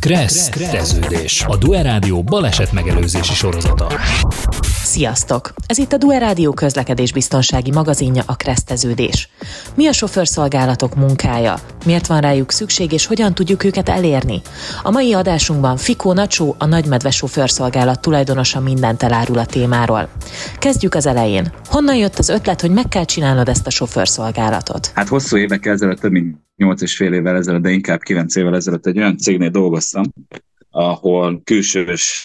Kresszeződés, a Due Rádió baleset megelőzési sorozata. Sziasztok! Ez itt a Due Rádió közlekedésbiztonsági magazinja, a Kresszeződés. Mi a sofőrszolgálatok munkája? Miért van rájuk szükség, és hogyan tudjuk őket elérni? A mai adásunkban Fikó Nacsó, a Nagymedve sofőrszolgálat tulajdonosa mindent elárul a témáról. Kezdjük az elején. Honnan jött az ötlet, hogy meg kell csinálnod ezt a sofőrszolgálatot? Hát hosszú évek ezelőtt, több mint 8,5 évvel ezelőtt, de inkább 9 évvel ezelőtt egy olyan cégnél dolgoztam, ahol külsős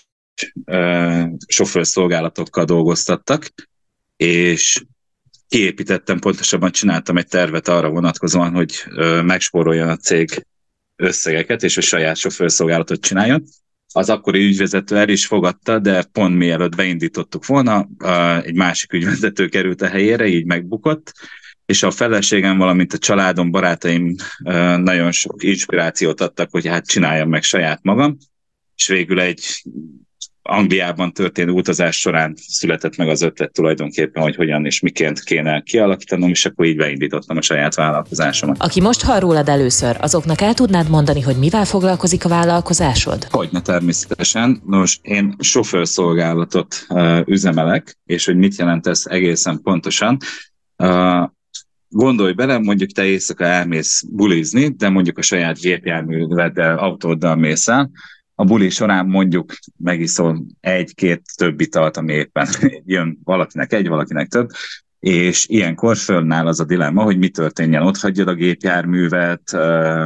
sofőrszolgálatokkal dolgoztattak, és kiépítettem, pontosabban csináltam egy tervet arra vonatkozóan, hogy megspóroljon a cég összegeket, és a saját sofőrszolgálatot csináljon. Az akkori ügyvezető el is fogadta, de pont mielőtt beindítottuk volna, egy másik ügyvezető került a helyére, így megbukott, és a feleségem, valamint a családom, barátaim nagyon sok inspirációt adtak, hogy hát csináljam meg saját magam, és végül egy Angliában történő utazás során született meg az ötlet tulajdonképpen, hogy hogyan és miként kéne kialakítanom, és akkor így beindítottam a saját vállalkozásomat. Aki most hall rólad először, azoknak el tudnád mondani, hogy mivel foglalkozik a vállalkozásod? Hogyne, természetesen. Nos, én sofőrszolgálatot üzemelek, és hogy mit jelent ez egészen pontosan. Gondolj bele, mondjuk te éjszaka elmész bulizni, de mondjuk a saját gépjárműveddel, autóddal mész el. A buli során mondjuk megiszol egy-két több italt, ami éppen jön valakinek egy, valakinek több, és ilyenkor fölnáll az a dilemma, hogy mi történjen. Ott hagyjad a gépjárművet,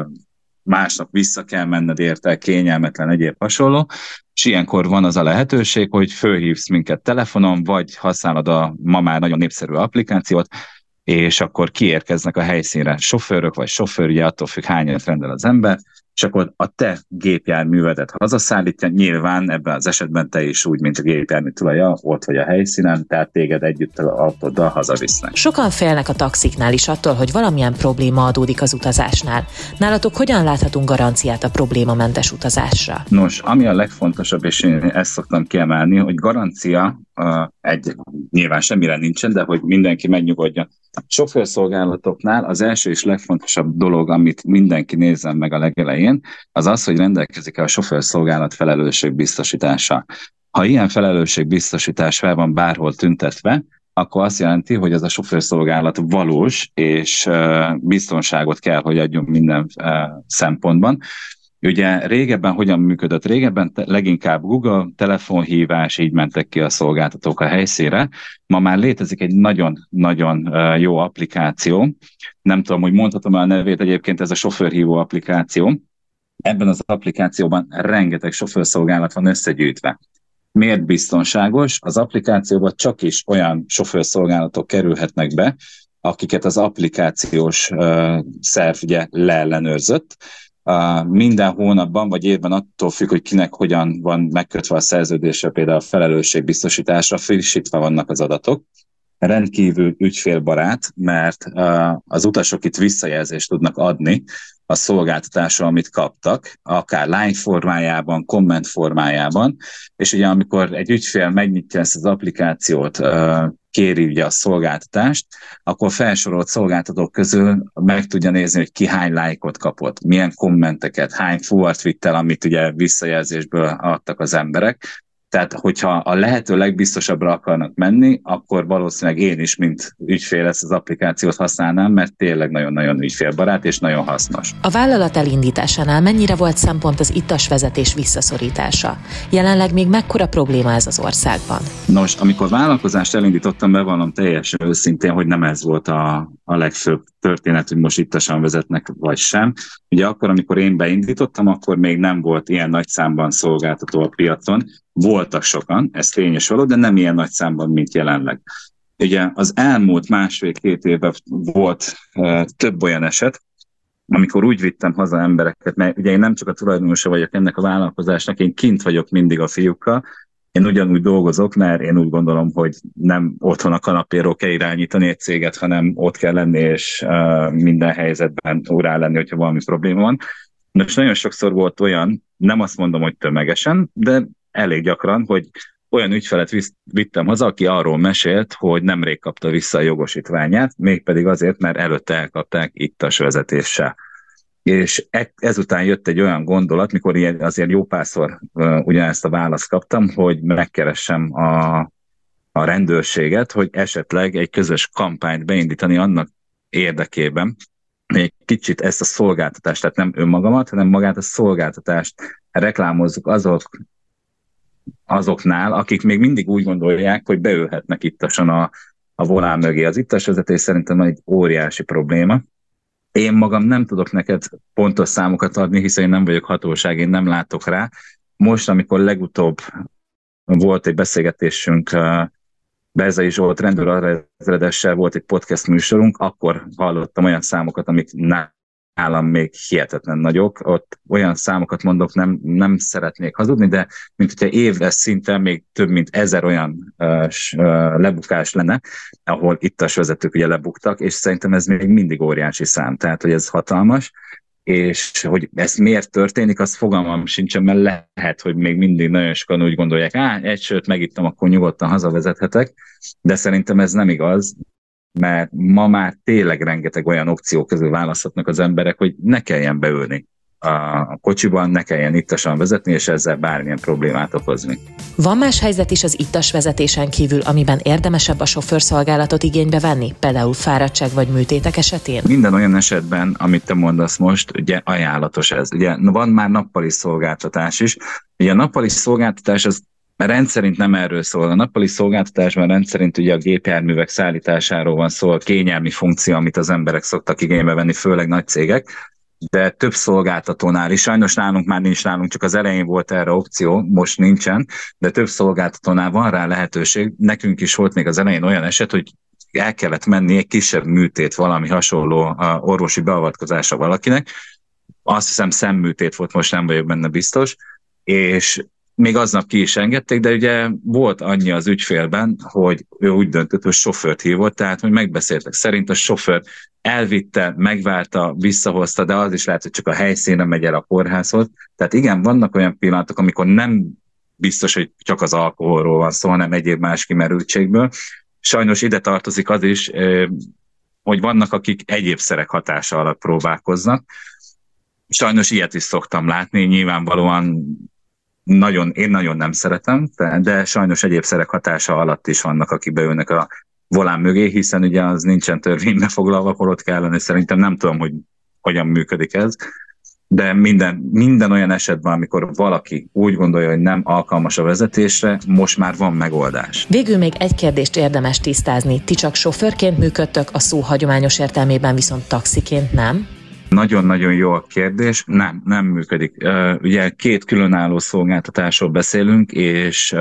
másnap vissza kell menned érte, kényelmetlen, egyéb hasonló, és ilyenkor van az a lehetőség, hogy fölhívsz minket telefonon, vagy használod a ma már nagyon népszerű applikációt, és akkor kiérkeznek a helyszínre sofőrök, vagy sofőr, ugye attól függ, hányat rendel az ember, és akkor a te gépjárművedet hazaszállítja, nyilván ebben az esetben te is úgy, mint a gépjármű tulajja, ott vagy a helyszínen, tehát téged együtt az autóddal hazavisznek. Sokan félnek a taxiknál is attól, hogy valamilyen probléma adódik az utazásnál. Nálatok hogyan láthatunk garanciát a problémamentes utazásra? Nos, ami a legfontosabb, és én ezt szoktam kiemelni, hogy garancia nyilván semmire nincsen, de hogy mindenki megnyugodjon. A sofőrszolgálatoknál az első és legfontosabb dolog, amit mindenki nézzen meg a legelején, az az, hogy rendelkezik-e a sofőrszolgálat felelősségbiztosítása. Ha ilyen felelősségbiztosítás fel van bárhol tüntetve, akkor azt jelenti, hogy ez a sofőrszolgálat valós és biztonságot kell, hogy adjon minden szempontban. Ugye régebben hogyan működött? Régebben leginkább Google, telefonhívás, így mentek ki a szolgáltatók a helyszínre. Ma már létezik egy nagyon-nagyon jó applikáció. Nem tudom, hogy mondhatom el a nevét, egyébként ez a sofőrhívó applikáció. Ebben az applikációban rengeteg sofőrszolgálat van összegyűjtve. Miért biztonságos? Az applikációban csak is olyan sofőrszolgálatok kerülhetnek be, akiket az applikációs szerv ugye leellenőrzött. Minden hónapban vagy évben attól függ, hogy kinek hogyan van megkötve a szerződése, például a felelősségbiztosításra frissítve vannak az adatok. Rendkívül ügyfélbarát, mert az utasok itt visszajelzést tudnak adni a szolgáltatásra, amit kaptak, akár line formájában, komment formájában, és ugye amikor egy ügyfél megnyitja ezt az applikációt, kéri ugye a szolgáltatást, akkor felsorolt szolgáltatók közül meg tudja nézni, hogy ki hány lájkot kapott, milyen kommenteket, hány forward vitt el, amit ugye visszajelzésből adtak az emberek. Tehát, hogyha a lehető legbiztosabbra akarnak menni, akkor valószínűleg én is, mint ügyfél ezt az applikációt használnám, mert tényleg nagyon-nagyon ügyfélbarát és nagyon hasznos. A vállalat elindításánál mennyire volt szempont az ittas vezetés visszaszorítása? Jelenleg még mekkora probléma ez az országban? Nos, amikor vállalkozást elindítottam, bevallom teljesen őszintén, hogy nem ez volt a legfőbb történet, hogy most ittasan vezetnek, vagy sem. Ugye akkor, amikor én beindítottam, akkor még nem volt ilyen nagy számban szolgáltató a piacon. Voltak sokan, ez tényes való, de nem ilyen nagy számban, mint jelenleg. Ugye az elmúlt másfél-két évben volt több olyan eset, amikor úgy vittem haza embereket, mert ugye én nem csak a tulajdonosa vagyok ennek a vállalkozásnak, én kint vagyok mindig a fiúkkal, én ugyanúgy dolgozok, mert én úgy gondolom, hogy nem otthon a kanapéról kell irányítani egy céget, hanem ott kell lenni, és minden helyzetben órá lenni, hogyha valami probléma van. Most nagyon sokszor volt olyan, nem azt mondom, hogy tömegesen, de elég gyakran, hogy olyan ügyfelet vittem haza, aki arról mesélt, hogy nemrég kapta vissza a jogosítványát, mégpedig azért, mert előtte elkapták ittas vezetéssel. És ezután jött egy olyan gondolat, mikor azért jó párszor ugyanezt a választ kaptam, hogy megkeressem a rendőrséget, hogy esetleg egy közös kampányt beindítani annak érdekében, hogy egy kicsit ezt a szolgáltatást, tehát nem önmagamat, hanem magát a szolgáltatást reklámozzuk azoknál, akik még mindig úgy gondolják, hogy beülhetnek ittasan a volán mögé. Az ittasvezetés szerintem egy óriási probléma. Én magam nem tudok neked pontos számokat adni, hiszen én nem vagyok hatóság, én nem látok rá. Most, amikor legutóbb volt egy beszélgetésünk, Berzai Zsolt rendőrezredessel volt egy podcast műsorunk, akkor hallottam olyan számokat, amik nálam még hihetetlen nagyok. Ott olyan számokat mondok, nem szeretnék hazudni, de mint hogyha éves szinten még több mint 1000 olyan lebukás lenne, ahol ittasvezetők ugye lebuktak, és szerintem ez még mindig óriási szám, tehát hogy ez hatalmas. És hogy ez miért történik, az fogalmam sincsen, mert lehet, hogy még mindig nagyon sokan úgy gondolják, egy sört megittam, akkor nyugodtan hazavezethetek, de szerintem ez nem igaz, mert ma már tényleg rengeteg olyan opció közül választhatnak az emberek, hogy ne kelljen beülni a kocsiban, ne kelljen ittasan vezetni, és ezzel bármilyen problémát okozni. Van más helyzet is az ittas vezetésen kívül, amiben érdemesebb a sofőrszolgálatot igénybe venni, például fáradtság vagy műtétek esetén? Minden olyan esetben, amit te mondasz most, ugye ajánlatos ez. Ugye van már nappali szolgáltatás is. Ugye a nappali szolgáltatás az rendszerint nem erről szól. A nappali szolgáltatásban rendszerint ugye a gépjárművek szállításáról van szó, a kényelmi funkció, amit az emberek szoktak igénybe venni, főleg nagy cégek, de több szolgáltatónál is, sajnos nálunk csak az elején volt erre opció, most nincsen, de több szolgáltatónál van rá lehetőség. Nekünk is volt még az elején olyan eset, hogy el kellett menni egy kisebb műtét, valami hasonló orvosi beavatkozása valakinek. Azt hiszem szemműtét volt, most nem vagyok benne biztos, és még aznap ki is engedték, de ugye volt annyi az ügyfélben, hogy ő úgy döntött, hogy sofőrt hívott, tehát hogy megbeszéltek. Szerint a sofőr elvitte, megvárta, visszahozta, de az is lehet, hogy csak a helyszínre megy el a kórházhoz. Tehát igen, vannak olyan pillanatok, amikor nem biztos, hogy csak az alkoholról van szó, hanem egyéb más kimerültségből. Sajnos ide tartozik az is, hogy vannak, akik egyéb szerek hatása alatt próbálkoznak. Sajnos ilyet is szoktam látni, nyilvánvalóan én nagyon nem szeretem, de sajnos egyéb szerek hatása alatt is vannak, akik beülnek a volán mögé, hiszen ugye az nincsen törvénybe foglalva, holott kellene, szerintem nem tudom, hogy hogyan működik ez, de minden olyan esetben, amikor valaki úgy gondolja, hogy nem alkalmas a vezetésre, most már van megoldás. Végül még egy kérdést érdemes tisztázni. Ti csak sofőrként működtök, a szó hagyományos értelmében viszont taxiként nem? Nagyon-nagyon jó a kérdés. Nem működik. Ugye 2 különálló szolgáltatásról beszélünk, és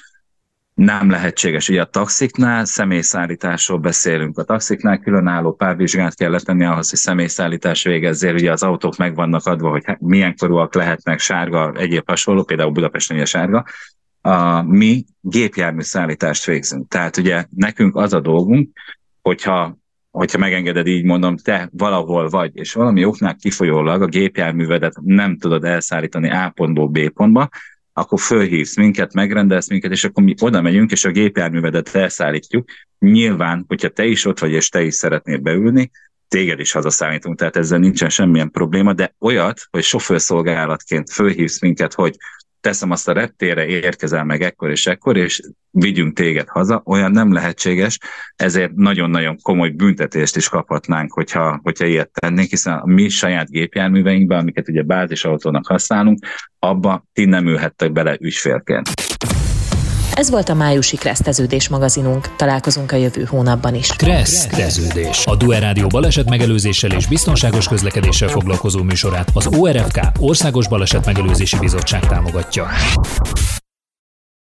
nem lehetséges. Ugye a taxiknál személyszállításról beszélünk. A taxiknál különálló párvizsgát kell letenni ahhoz, hogy személyszállítás végezzél. Ugye az autók meg vannak adva, hogy milyen korúak lehetnek, sárga, egyéb hasonló, például Budapesten ugye sárga. Mi gépjármű szállítást végzünk. Tehát ugye nekünk az a dolgunk, hogyha megengeded, így mondom, te valahol vagy, és valami oknál kifolyólag a gépjárművedet nem tudod elszállítani A pontból B pontba, akkor fölhívsz minket, megrendelsz minket, és akkor mi oda megyünk, és a gépjárművedet elszállítjuk. Nyilván, hogyha te is ott vagy, és te is szeretnél beülni, téged is hazaszállítunk, tehát ezzel nincsen semmilyen probléma, de olyat, hogy sofőrszolgálatként fölhívsz minket, hogy teszem azt a reptérre, érkezel meg ekkor, és vigyünk téged haza, olyan nem lehetséges, ezért nagyon-nagyon komoly büntetést is kaphatnánk, hogyha ilyet tennénk, hiszen a mi saját gépjárműveinkben, amiket ugye bázisautónak használunk, abba ti nem ülhettek bele ügyfélként. Ez volt a májusi Kereszteződés magazinunk. Találkozunk a jövő hónapban is. Kereszteződés. A Duer Rádió balesetmegelőzéssel és biztonságos közlekedéssel foglalkozó műsorát az ORFK Országos Balesetmegelőzési Bizottság támogatja.